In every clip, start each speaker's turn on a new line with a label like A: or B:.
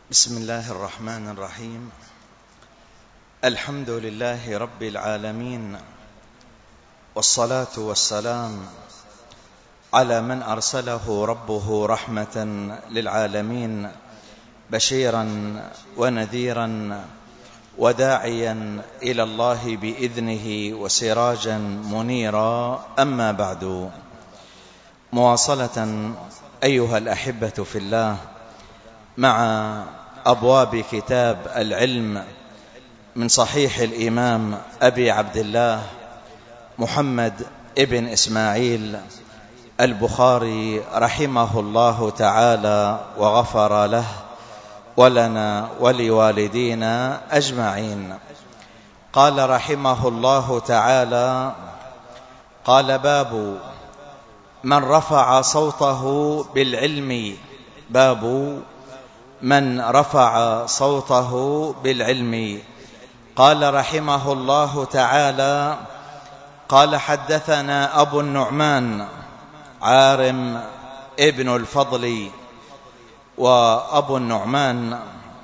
A: بسم الله الرحمن الرحيم. الحمد لله رب العالمين، والصلاة والسلام على من أرسله ربه رحمة للعالمين، بشيرا ونذيرا وداعيا إلى الله بإذنه وسراجا منيرا. أما بعد، مواصلة أيها الأحبة في الله مع أبواب كتاب العلم من صحيح الإمام أبي عبد الله محمد ابن إسماعيل البخاري رحمه الله تعالى وغفر له ولنا ولوالدينا أجمعين. قال رحمه الله تعالى: قال: باب من رفع صوته بالعلم. باب من رفع صوته بالعلم. قال رحمه الله تعالى: قال: حدثنا أبو النعمان عارم ابن الفضل. وأبو النعمان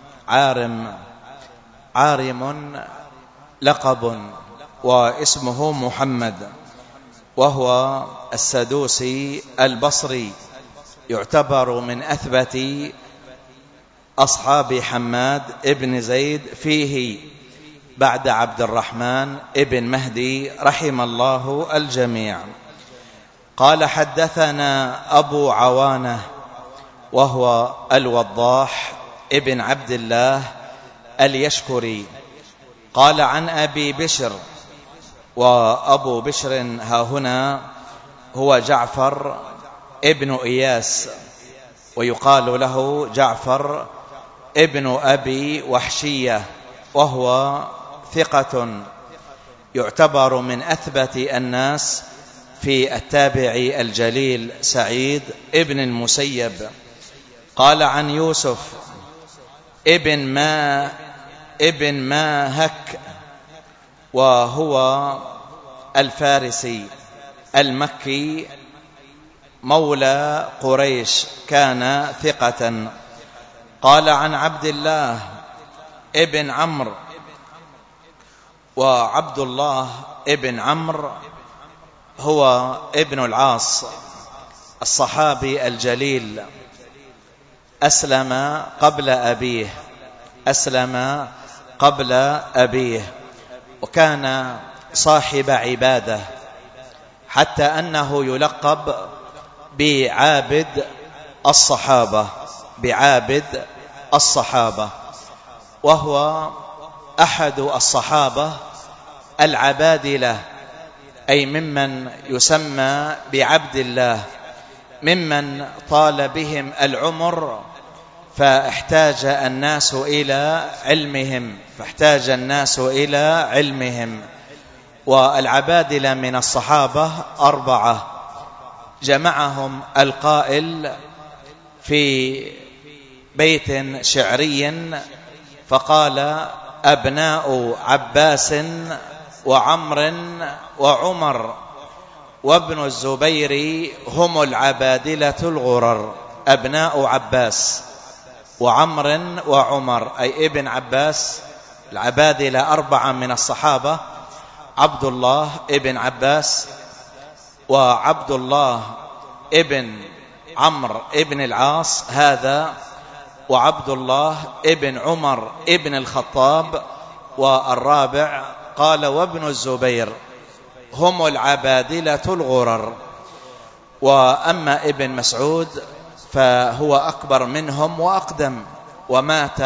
A: عارم لقب، واسمه محمد، وهو السدوسي البصري، يعتبر من أثبت أصحاب حماد ابن زيد فيه بعد عبد الرحمن ابن مهدي رحم الله الجميع. قال: حدثنا أبو عوانة، وهو الوضاح ابن عبد الله اليشكري. قال: عن أبي بشر. وأبو بشر هاهنا هو جعفر ابن إياس، ويقال له جعفر ابن أبي وحشية، وهو ثقة يعتبر من أثبت الناس في التابعي الجليل سعيد ابن المسيب. قال: عن يوسف ابن ماهك، وهو الفارسي المكي مولى قريش، كان ثقة. قال: عن عبد الله ابن عمرو. وعبد الله ابن عمرو هو ابن العاص الصحابي الجليل، أسلم قبل أبيه، وكان صاحب عبادة، حتى أنه يلقب بعابد الصحابة، وهو أحد الصحابة العبادلة، أي ممن يسمى بعبد الله، ممن طال بهم العمر فاحتاج الناس إلى علمهم. والعبادلة من الصحابة 4 جمعهم القائل في بيت شعري فقال: أبناء عباس وعمر وعمر وابن الزبير هم العبادلة الغرر. أبناء عباس وعمر وعمر، أي ابن عباس. العبادلة 4 من الصحابة: عبد الله ابن عباس، وعبد الله ابن عمرو ابن العاص هذا، وعبد الله ابن عمر ابن الخطاب، والرابع قال: وابن الزبير هم العبادلة الغرر. وأما ابن مسعود فهو أكبر منهم وأقدم، ومات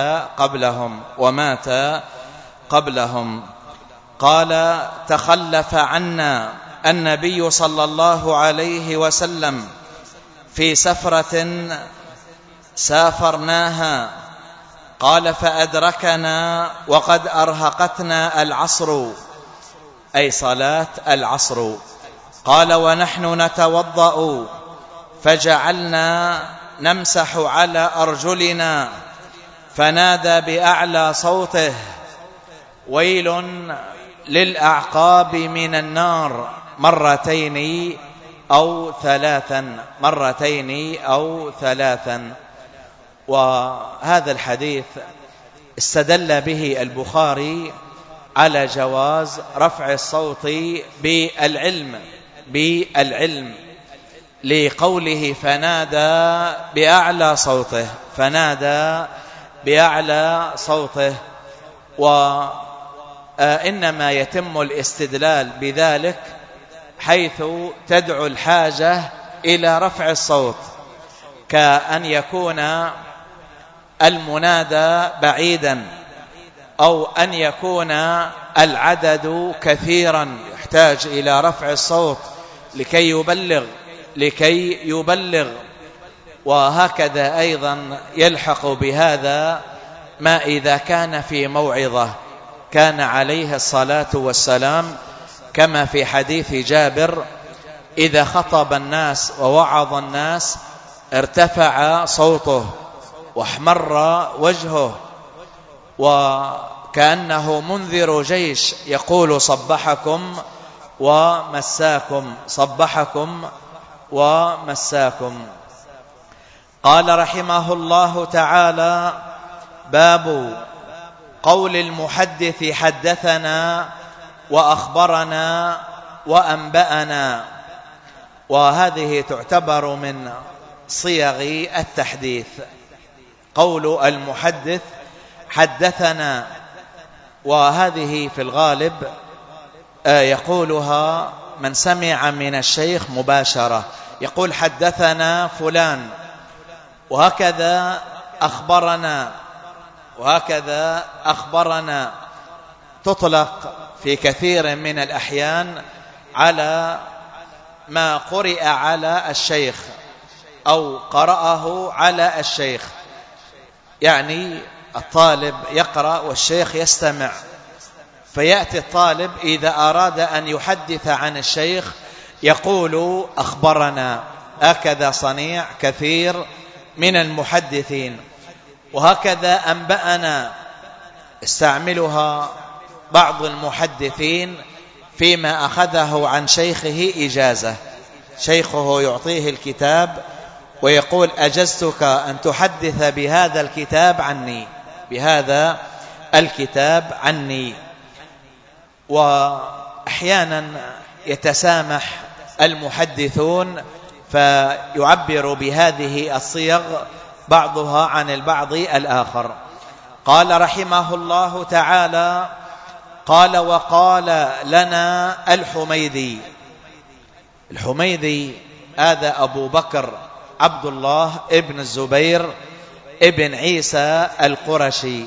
A: قبلهم. قال: تخلف عنا النبي صلى الله عليه وسلم في سفرة سافرناها. قال: فأدركنا وقد أرهقتنا العصر، أي صلاة العصر. قال: ونحن نتوضأ فجعلنا نمسح على أرجلنا، فنادى بأعلى صوته: ويل للأعقاب من النار، مرتين أو ثلاثا. وهذا الحديث استدل به البخاري على جواز رفع الصوت بالعلم لقوله فنادى بأعلى صوته وإنما يتم الاستدلال بذلك حيث تدعو الحاجة إلى رفع الصوت، كأن يكون المنادى بعيدا، أو أن يكون العدد كثيرا يحتاج إلى رفع الصوت لكي يبلغ. وهكذا أيضا يلحق بهذا ما إذا كان في موعظة، كان عليه الصلاة والسلام كما في حديث جابر إذا خطب الناس ووعظ الناس ارتفع صوته واحمر وجهه وكأنه منذر جيش يقول صبحكم ومساكم. قال رحمه الله تعالى: باب قول المحدث حدثنا وأخبرنا وأنبأنا. وهذه تعتبر من صيغ التحديث، قول المحدث حدثنا، وهذه في الغالب يقولها من سمع من الشيخ مباشرة، يقول حدثنا فلان، وهكذا أخبرنا تطلق في كثير من الأحيان على ما قرئ على الشيخ أو قرأه على الشيخ، يعني الطالب يقرأ والشيخ يستمع، فيأتي الطالب إذا أراد أن يحدث عن الشيخ يقول أخبرنا. هكذا صنيع كثير من المحدثين. وهكذا أنبأنا استعملها بعض المحدثين فيما أخذه عن شيخه إجازة، شيخه يعطيه الكتاب ويقول أجزتك أن تحدث بهذا الكتاب عني. وأحيانا يتسامح المحدثون فيعبر بهذه الصيغ بعضها عن البعض الآخر. قال رحمه الله تعالى: قال وقال لنا الحميدي هذا أبو بكر عبد الله ابن الزبير ابن عيسى القرشي،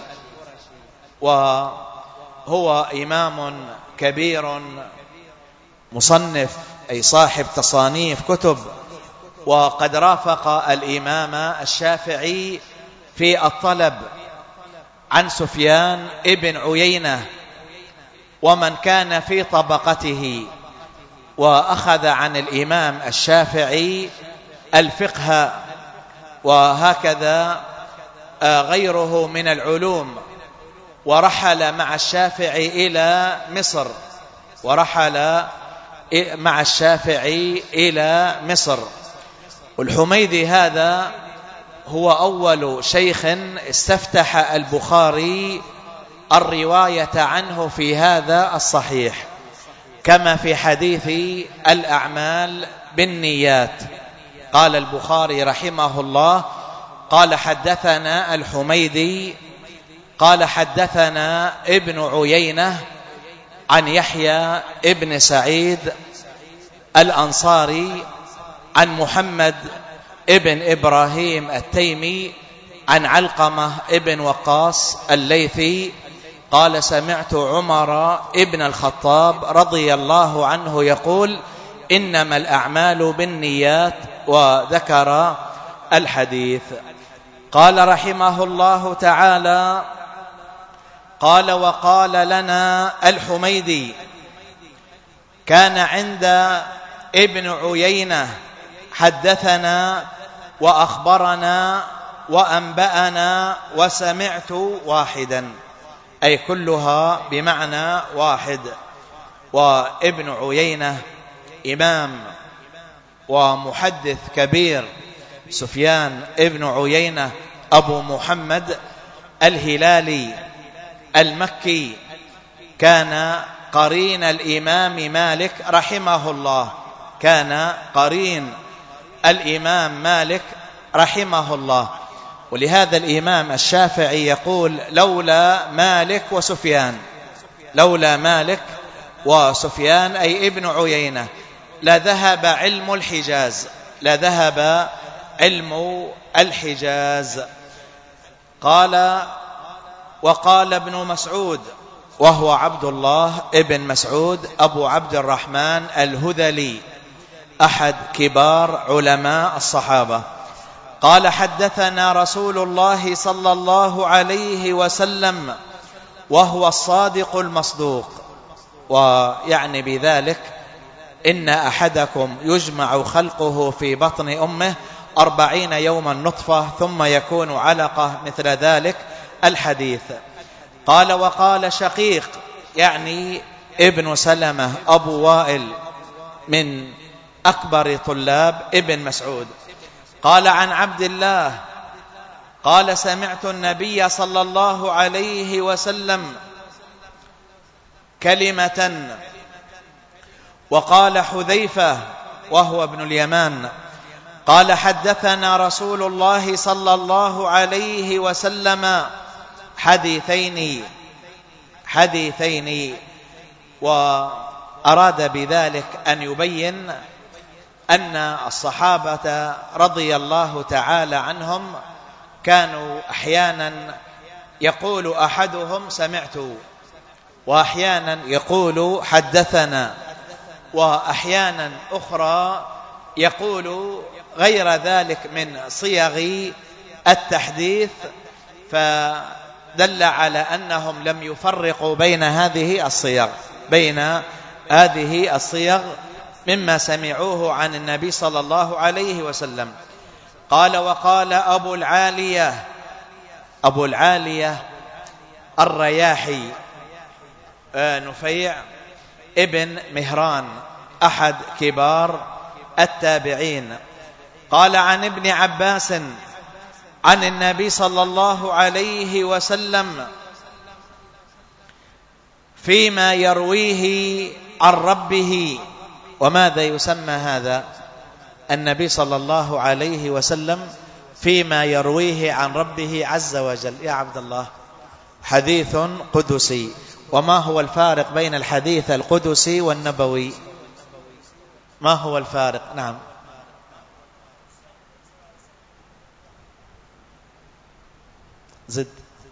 A: وهو إمام كبير مصنف أي صاحب تصانيف كتب، وقد رافق الإمام الشافعي في الطلب عن سفيان ابن عيينة ومن كان في طبقته، وأخذ عن الإمام الشافعي الفقه، وهكذا غيره من العلوم. ورحل مع الشافعي إلى مصر. والحميدي هذا هو أول شيخ استفتح البخاري الرواية عنه في هذا الصحيح، كما في حديث الأعمال بالنيات. قال البخاري رحمه الله: قال حدثنا الحميدي قال حدثنا ابن عيينة عن يحيى ابن سعيد الأنصاري عن محمد ابن إبراهيم التيمي عن علقمة ابن وقاص الليثي قال: سمعت عمر ابن الخطاب رضي الله عنه يقول: إنما الأعمال بالنيات، وذكر الحديث. قال رحمه الله تعالى: قال وقال لنا الحميدي كان عند ابن عيينة حدثنا وأخبرنا وأنبأنا وسمعت واحدا، أي كلها بمعنى واحد. وابن عيينة إمام ومحدث كبير، سفيان ابن عيينة أبو محمد الهلالي المكي، كان قرين الإمام مالك رحمه الله، كان قرين الإمام مالك رحمه الله. ولهذا الإمام الشافعي يقول: لولا مالك وسفيان، لولا مالك وسفيان أي ابن عيينة لذهب علم الحجاز، لذهب علم الحجاز. قال: وقال ابن مسعود، وهو عبد الله ابن مسعود أبو عبد الرحمن الهذلي أحد كبار علماء الصحابة، قال: حدثنا رسول الله صلى الله عليه وسلم وهو الصادق المصدوق. ويعني بذلك إن أحدكم يجمع خلقه في بطن أمه 40 يوما نطفة ثم يكون علقة مثل ذلك الحديث. قال: وقال شقيق يعني ابن سلمة أبو وائل من أكبر طلاب ابن مسعود، قال عن عبد الله قال: سمعت النبي صلى الله عليه وسلم كلمة. وقال حذيفة وهو ابن اليمان قال: حدثنا رسول الله صلى الله عليه وسلم حديثين. وأراد بذلك أن يبين أن الصحابة رضي الله تعالى عنهم كانوا أحيانا يقول أحدهم سمعت، وأحيانا يقول حدثنا، وأحيانا أخرى يقول غير ذلك من صيغ التحديث، فدل على أنهم لم يفرقوا بين هذه الصيغ مما سمعوه عن النبي صلى الله عليه وسلم. قال: وقال أبو العالية الرياحي نفيع ابن مهران أحد كبار التابعين، قال عن ابن عباس عن النبي صلى الله عليه وسلم فيما يرويه عن ربه. وماذا يسمى هذا؟ النبي صلى الله عليه وسلم فيما يرويه عن ربه عز وجل يا عبد الله حديث قدسي. وما هو الفارق بين الحديث القدسي والنبوي؟ ما هو الفارق؟ نعم، زد.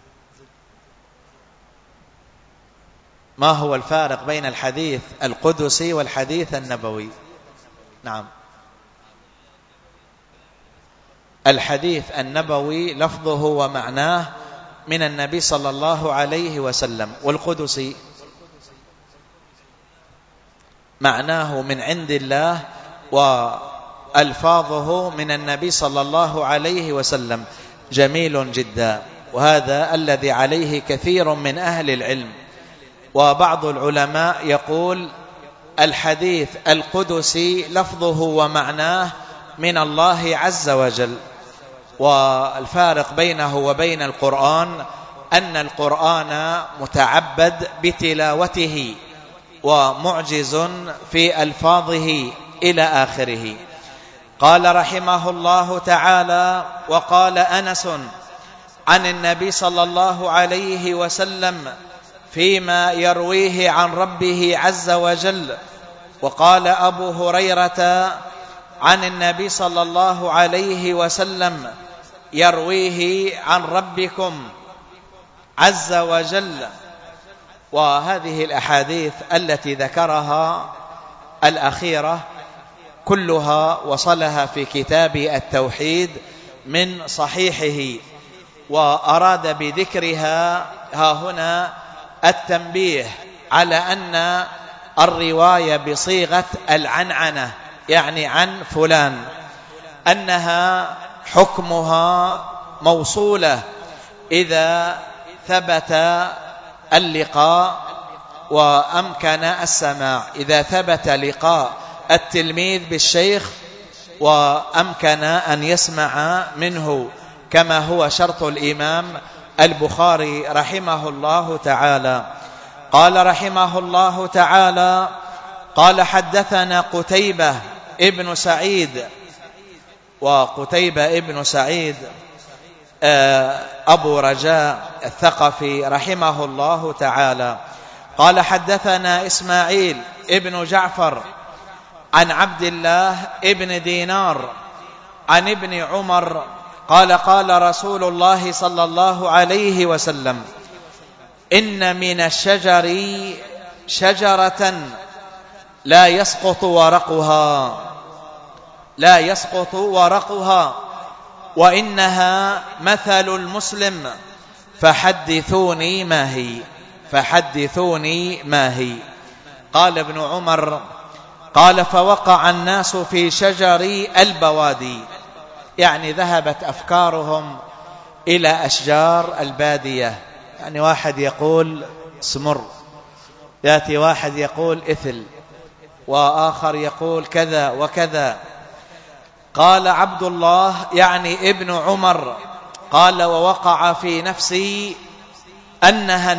A: ما هو الفارق بين الحديث القدسي والحديث النبوي؟ نعم، الحديث النبوي لفظه ومعناه من النبي صلى الله عليه وسلم، والقدسي معناه من عند الله وألفاظه من النبي صلى الله عليه وسلم. جميل جدا، وهذا الذي عليه كثير من أهل العلم. وبعض العلماء يقول الحديث القدسي لفظه ومعناه من الله عز وجل، والفارق بينه وبين القرآن أن القرآن متعبد بتلاوته ومعجز في ألفاظه إلى آخره. قال رحمه الله تعالى: وقال أنس عن النبي صلى الله عليه وسلم فيما يرويه عن ربه عز وجل. وقال أبو هريرة عن النبي صلى الله عليه وسلم يرويه عن ربكم عز وجل. وهذه الأحاديث التي ذكرها الأخيرة كلها وصلها في كتاب التوحيد من صحيحه، وأراد بذكرها ها هنا التنبيه على أن الرواية بصيغة العنعنة يعني عن فلان أنها حكمها موصولة إذا ثبت اللقاء وأمكن السماع، إذا ثبت لقاء التلميذ بالشيخ وأمكن أن يسمع منه كما هو شرط الإمام البخاري رحمه الله تعالى. قال رحمه الله تعالى: قال حدثنا قتيبة ابن سعيد. وقتيبة ابن سعيد أبو رجاء الثقفي رحمه الله تعالى. قال حدثنا إسماعيل ابن جعفر عن عبد الله ابن دينار عن ابن عمر قال: قال رسول الله صلى الله عليه وسلم: إن من الشجر شجرة لا يسقط ورقها وإنها مثل المسلم فحدثوني ما هي. قال ابن عمر: قال فوقع الناس في شجر البوادي، يعني ذهبت أفكارهم إلى أشجار البادية. يعني واحد يقول سمر، يأتي واحد يقول إثل، وآخر يقول كذا وكذا. قال عبد الله يعني ابن عمر: قال ووقع في نفسي أنها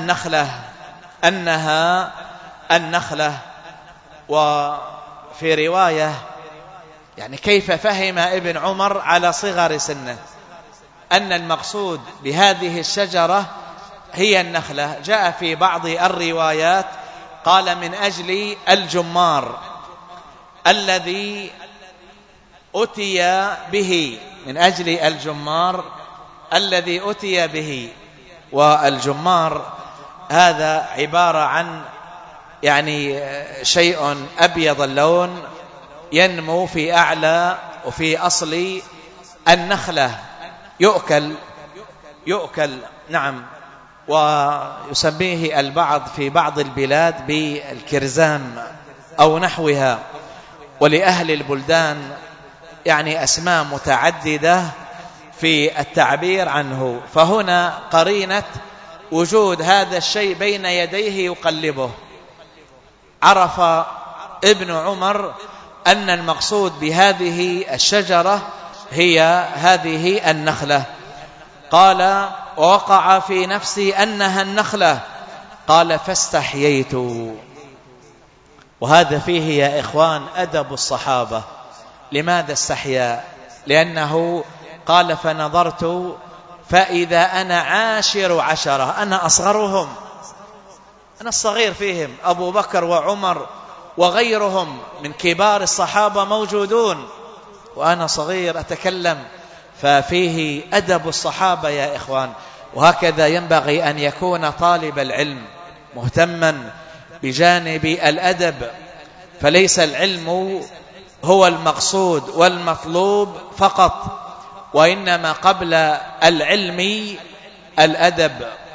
A: النخلة. وفي رواية يعني كيف فهم ابن عمر على صغر سنه أن المقصود بهذه الشجرة هي النخلة؟ جاء في بعض الروايات قال من أجل الجمار الذي أتي به، من أجل الجمار الذي أتي به. والجمار هذا عبارة عن يعني شيء أبيض اللون ينمو في أعلى وفي أصل النخلة، يؤكل نعم، ويسميه البعض في بعض البلاد بالكرزام أو نحوها. ولأهل البلدان يعني أسماء متعددة في التعبير عنه. فهنا قرينة وجود هذا الشيء بين يديه يقلبه. عرف ابن عمر أن المقصود بهذه الشجرة هي هذه النخلة. قال ووقع في نفسي أنها النخلة. قال فاستحييت. وهذا فيه يا إخوان أدب الصحابة. لماذا استحيا؟ لأنه قال فنظرت فإذا أنا عاشر عشرة، أنا أصغرهم، أنا الصغير فيهم، أبو بكر وعمر وغيرهم من كبار الصحابة موجودون وأنا صغير أتكلم. ففيه أدب الصحابة يا إخوان. وهكذا ينبغي أن يكون طالب العلم مهتما بجانب الأدب، فليس العلم هو المقصود والمطلوب فقط، وإنما قبل العلم الأدب.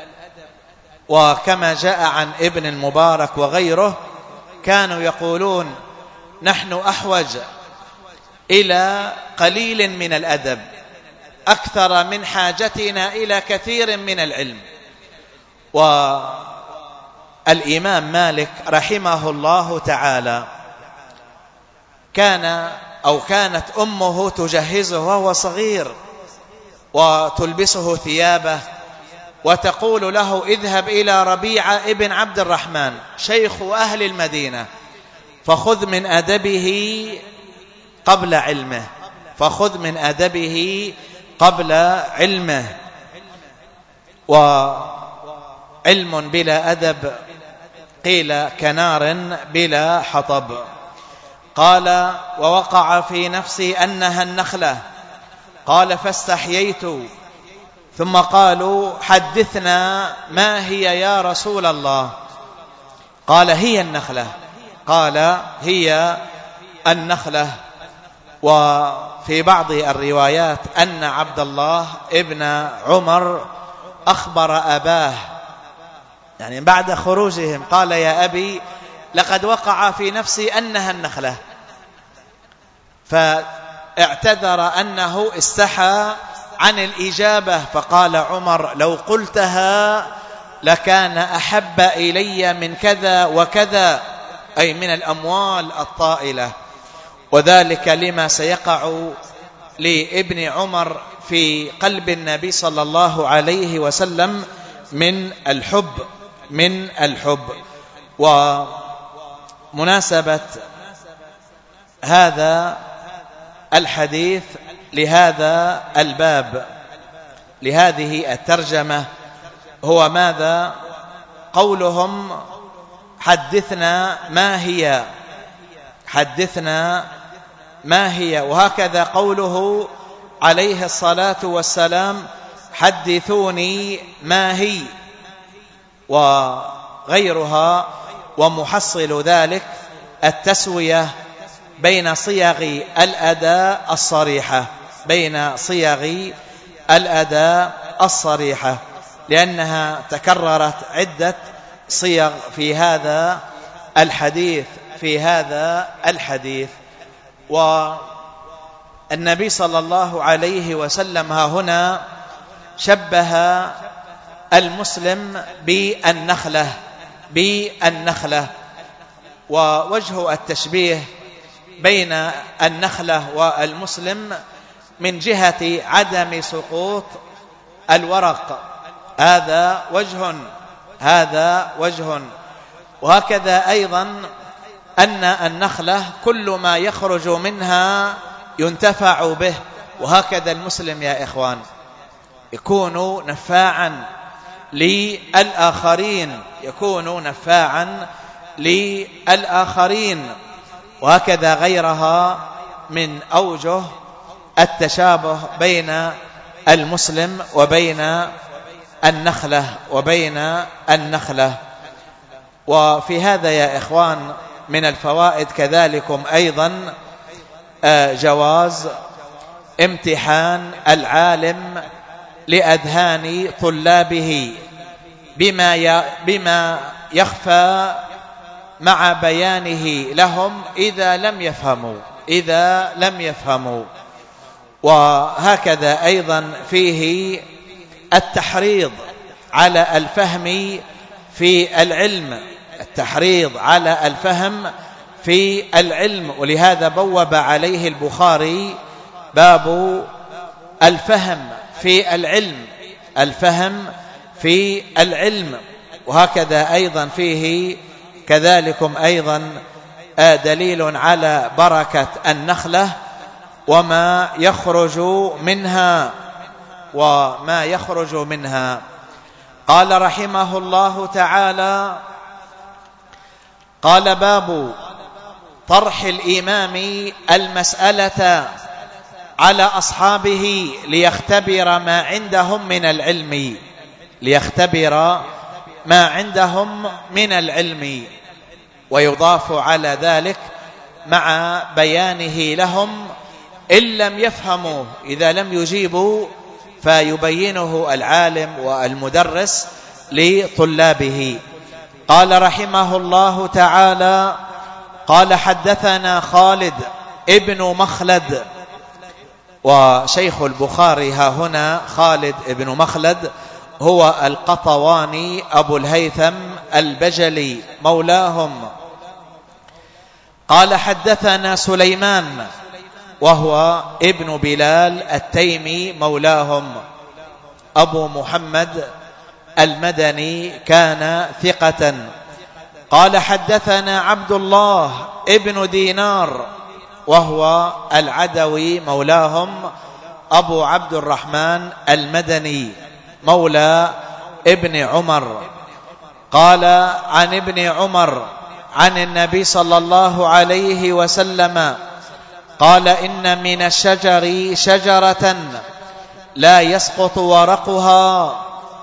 A: وكما جاء عن ابن المبارك وغيره كانوا يقولون نحن أحوج إلى قليل من الأدب أكثر من حاجتنا إلى كثير من العلم. والإمام مالك رحمه الله تعالى كانت أمه تجهزه وهو صغير وتلبسه ثيابه وتقول له اذهب إلى ربيعة ابن عبد الرحمن شيخ أهل المدينة فخذ من أدبه قبل علمه. وعلم بلا أدب قيل كنار بلا حطب. قال ووقع في نفسي أنها النخلة. قال فاستحييت. ثم قالوا حدثنا ما هي يا رسول الله؟ قال هي النخلة. قال هي النخلة. وفي بعض الروايات أن عبد الله ابن عمر أخبر أباه يعني بعد خروجهم قال يا أبي لقد وقع في نفسي أنها النخلة، فاعتذر أنه استحى عن الإجابة. فقال عمر لو قلتها لكان أحب إلي من كذا وكذا، أي من الأموال الطائلة، وذلك لما سيقع لابن عمر في قلب النبي صلى الله عليه وسلم من الحب. ومناسبة هذا الحديث لهذا الباب، لهذه الترجمة، هو ماذا؟ قولهم حدثنا ما هي، وهكذا قوله عليه الصلاة والسلام حدثوني ما هي، وغيرها. ومحصل ذلك التسوية بين صيغ الأداء الصريحة، لأنها تكررت عدة صيغ في هذا الحديث. والنبي صلى الله عليه وسلم ها هنا شبه المسلم بالنخلة، ووجه التشبيه بين النخلة والمسلم من جهة عدم سقوط الورق، هذا وجه. وهكذا أيضا أن النخلة كل ما يخرج منها ينتفع به، وهكذا المسلم يا إخوان يكون نفاعا للآخرين، وهكذا غيرها من أوجه التشابه بين المسلم وبين النخلة. وفي هذا يا إخوان من الفوائد كذلكم أيضا جواز امتحان العالم لأذهان طلابه بما يخفى مع بيانه لهم إذا لم يفهموا. وهكذا أيضا فيه التحريض على الفهم في العلم، ولهذا بوب عليه البخاري باب الفهم في العلم. وهكذا أيضا فيه كذلكم أيضا دليل على بركة النخلة وما يخرج منها. قال رحمه الله تعالى: قال باب طرح الإمام المسألة على أصحابه ليختبر ما عندهم من العلم، ويضاف على ذلك مع بيانه لهم إن لم يفهموا، إذا لم يجيبوا فيبينه العالم والمدرس لطلابه. قال رحمه الله تعالى: قال حدثنا خالد ابن مخلد. وشيخ البخاري ها هنا خالد ابن مخلد هو القطواني أبو الهيثم البجلي مولاهم. قال حدثنا سليمان وهو ابن بلال التيمي مولاهم أبو محمد المدني، كان ثقة. قال حدثنا عبد الله ابن دينار وهو العدوي مولاهم أبو عبد الرحمن المدني مولى ابن عمر. قال عن ابن عمر عن النبي صلى الله عليه وسلم قال: إن من الشجر شجرة لا يسقط ورقها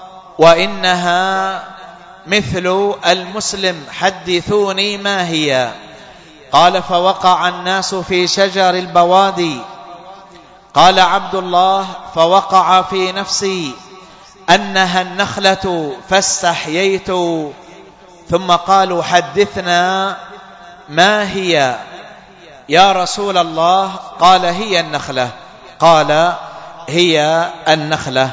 A: وإنها مثل المسلم، حدثوني ما هي؟ قال: فوقع الناس في شجر البوادي. قال عبد الله: فوقع في نفسي أنها النخلة فاستحييت. ثم قالوا: حدثنا ما هي يا رسول الله؟ قال: هي النخلة. قال: هي النخلة.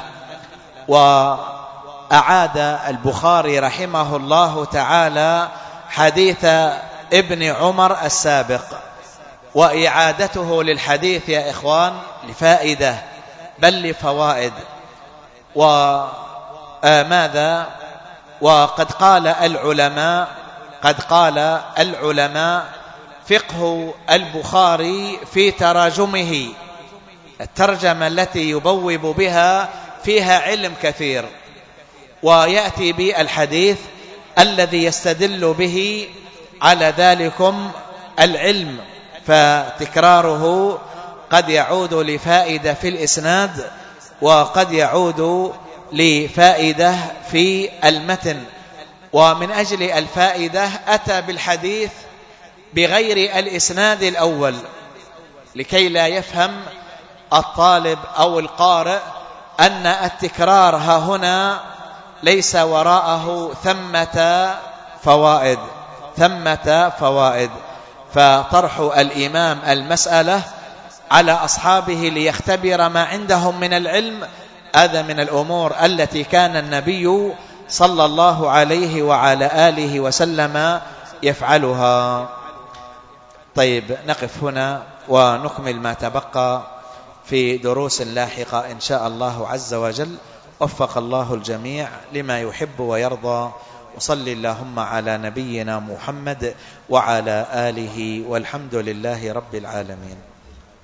A: وأعاد البخاري رحمه الله تعالى حديث ابن عمر السابق، وإعادته للحديث يا إخوان لفائدة بل لفوائد. وماذا؟ وقد قال العلماء فقه البخاري في تراجمه، الترجمة التي يبوب بها فيها علم كثير، ويأتي بالحديث الذي يستدل به على ذلكم العلم، فتكراره قد يعود لفائدة في الإسناد وقد يعود لفائدة في المتن. ومن أجل الفائدة أتى بالحديث بغير الإسناد الأول لكي لا يفهم الطالب أو القارئ أن التكرار ها هنا ليس وراءه ثمة فوائد. فطرح الإمام المسألة على أصحابه ليختبر ما عندهم من العلم، هذا من الأمور التي كان النبي صلى الله عليه وعلى آله وسلم يفعلها. طيب، نقف هنا ونكمل ما تبقى في دروس لاحقة إن شاء الله عز وجل. وفق الله الجميع لما يحب ويرضى، وصل اللهم على نبينا محمد وعلى آله، والحمد لله رب العالمين.